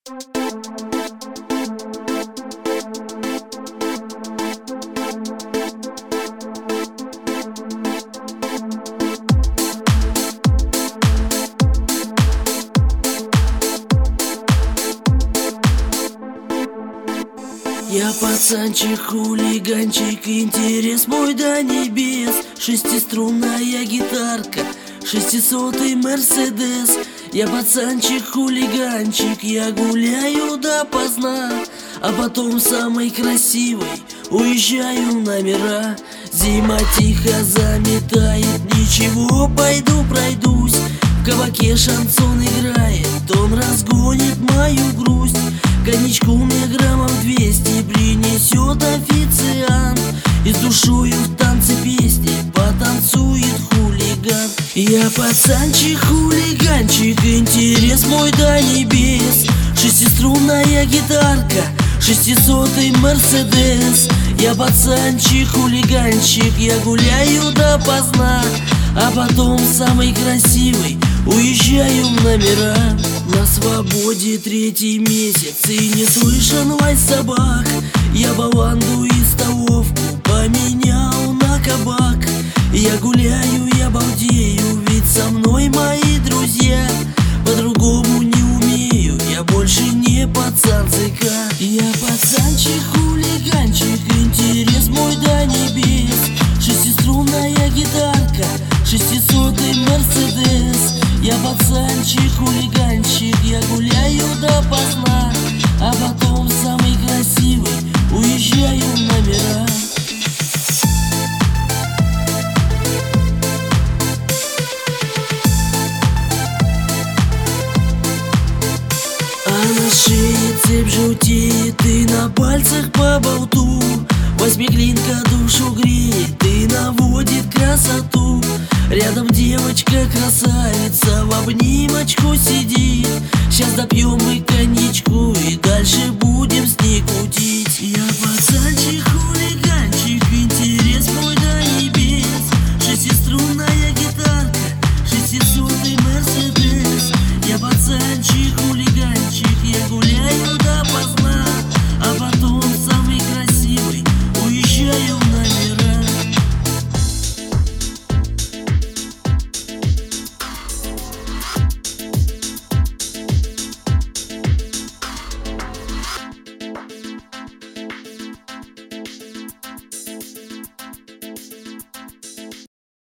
Я пацанчик, хулиганчик, интерес мой до небес. Шестиструнная гитарка, 600-й Мерседес. Я пацанчик, хулиганчик, я гуляю допоздна, а потом самый красивый уезжаю в номера. Зима тихо заметает, ничего, пойду пройдусь. В кабаке шансон играет, он разгонит мою грусть. Коньячку мне граммов 200 принесет официант, и с душою в танце песни потанцует хулиган. Я пацанчик, хулиганчик, интерес мой до небес. Шестиструнная гитарка, 600-й Мерседес. Я пацанчик, хулиганчик, я гуляю допоздна, а потом самый красивый уезжаю в номера. На свободе 3-й месяц и не слышен вой собак. Я баланду и столовку поменял на кабак. Я гуляю, я балдею, ведь со мной мои друзья. По-другому не умею, я больше не пацан-ЦК. Я пацанчик, хулиганчик, интерес мой до небес. Шестиструнная гитарка, 600-й Мерседес. Я пацанчик, хулиганчик, я гуляю допоздна, а потом самый красивый уезжаю в номера. А на шее цепь желтеет, и на пальцах по болту. Восьмиклинка душу греет и наводит красоту. Рядом девочка красавица в обнимочку сидит. Сейчас допьем мы